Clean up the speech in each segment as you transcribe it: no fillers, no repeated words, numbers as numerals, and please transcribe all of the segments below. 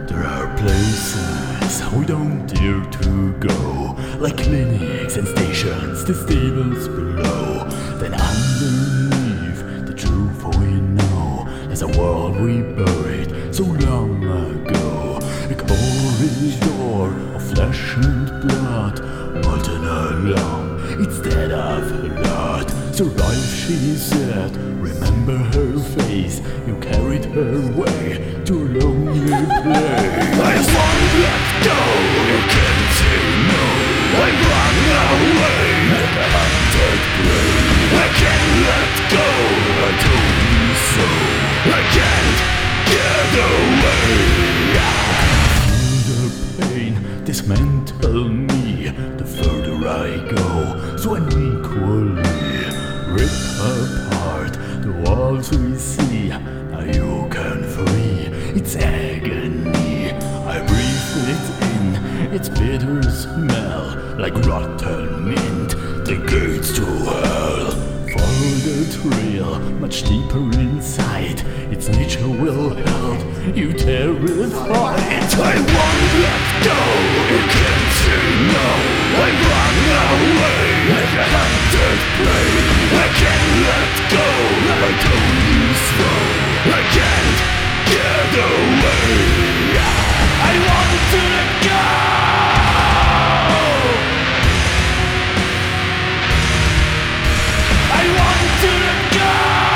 There are places we don't dare to go, like clinics and stations, the stables below. Then underneath the truth we know, there's a world we buried so long ago. A corridor of flesh and blood, molten along, it's dead of blood. Survive, she said, remember her face, you carried her away to a lonely place. I won't let go, you can't say no. I run away like a hunted prey. I can't let go, I told you so. I can't get away. Feel the pain, dismantle me the further I go, so unequally rip apart the walls we see. Now you can free its agony. I breathe it in, its bitter smell, like rotten mint, the gates to hell. Follow the trail, much deeper inside, its nature will help you terrified. I won't let go, you can't say no. I run away like a hunted prey. I can't let go, I told you so. I can't get away. I want to let go. I want to let go.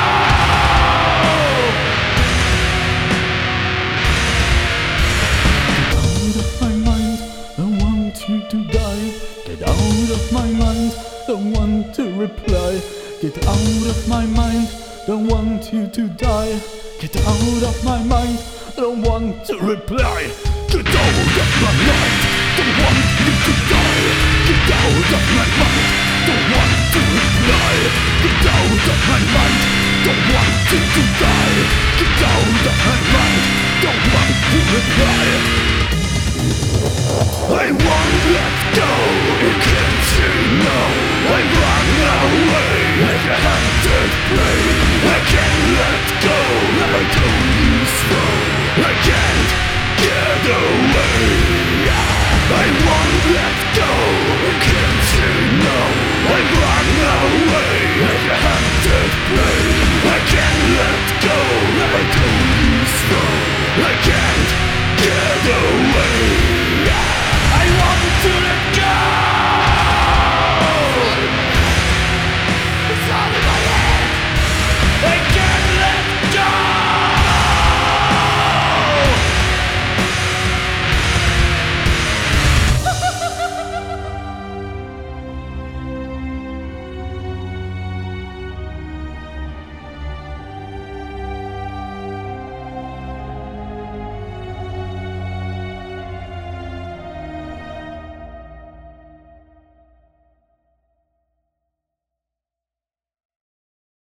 Get out of my mind, don't want you to die. Get out of my mind, don't want to reply. Get out of my mind, don't want you to die. Get out of my mind, don't want to reply. Get out of my mind, don't want you to die. Get out of my mind, don't want to reply. Get out of my mind, don't want you to die. Get out of my mind, don't want to reply. I won't let go, you can't say no. I run away like a hunted prey. I can't let go, I told you so. I can't